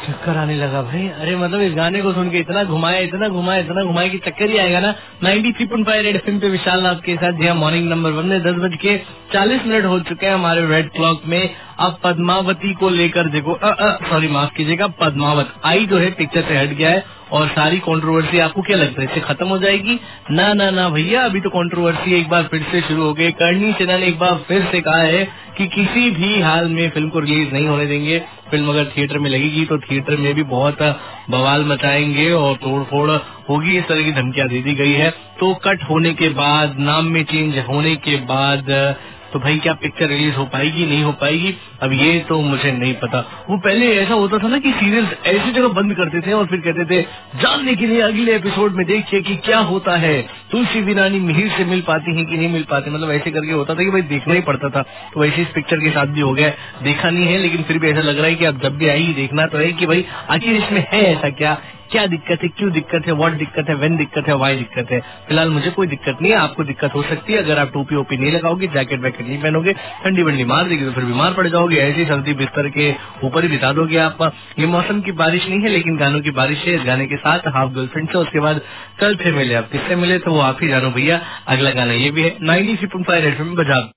चक्कर आने लगा भाई। अरे मतलब इस गाने को सुन के इतना घुमाया कि चक्कर ही आएगा ना। 93.5 रेड एफएम पे विशाल आपके साथ। जी मॉर्निंग नंबर 1 में 10:40 हो चुके हैं हमारे रेड क्लॉक में। अब पद्मावती को लेकर देखो, सॉरी माफ कीजिएगा, पद्मावत आई जो है पिक्चर से हट गया है और सारी कंट्रोवर्सी आपको क्या लगता है इससे खत्म हो जाएगी? ना ना ना भैया, अभी तो कंट्रोवर्सी एक बार फिर से शुरू हो गई। करनी चैनल ने एक बार फिर से कहा है कि किसी भी हाल में फिल्म को रिलीज नहीं होने देंगे। फिल्म अगर थिएटर में लगेगी तो थिएटर में भी बहुत बवाल मचाएंगे और तोड़फोड़ होगी, इस तरह की धमकियां दे दी गई है। तो कट होने के बाद, नाम में चेंज होने के बाद तो भाई क्या पिक्चर रिलीज हो पाएगी नहीं हो पाएगी, अब ये तो मुझे नहीं पता। वो पहले ऐसा होता था ना कि सीरियल्स ऐसी जगह बंद करते थे और फिर कहते थे जानने के लिए अगले एपिसोड में देखिए कि क्या होता है, तुलसी बिरानी मिहिर से मिल पाती है कि नहीं मिल पाती, मतलब ऐसे करके होता था कि भाई देखना ही पड़ता था। तो वैसे इस पिक्चर के साथ भी हो गया। देखा नहीं है लेकिन फिर भी ऐसा लग रहा है कि अब जब भी आएगी देखना तो है कि भाई आखिर इसमें है ऐसा क्या दिक्कत है, क्यों दिक्कत है, व्हाट दिक्कत है, व्हेन दिक्कत है, व्हाई दिक्कत है। फिलहाल मुझे कोई दिक्कत नहीं है, आपको दिक्कत हो सकती है अगर आप टोपी ओपी नहीं लगाओगे, जैकेट वैकेट नहीं पहनोगे, ठंडी वंडी मार देगी तो फिर बीमार पड़ जाओगे। ऐसी सर्दी बिस्तर के ऊपर ही बिता दोगे आप। ये मौसम की बारिश नहीं है लेकिन गानों की बारिश है। इस गाने के साथ हाफ गर्लफ्रेंड से उसके बाद कल फिर मिले। आप किससे मिले तो वो आप ही जानो भैया। अगला गाना ये भी है 93.5 एफएम में बजा।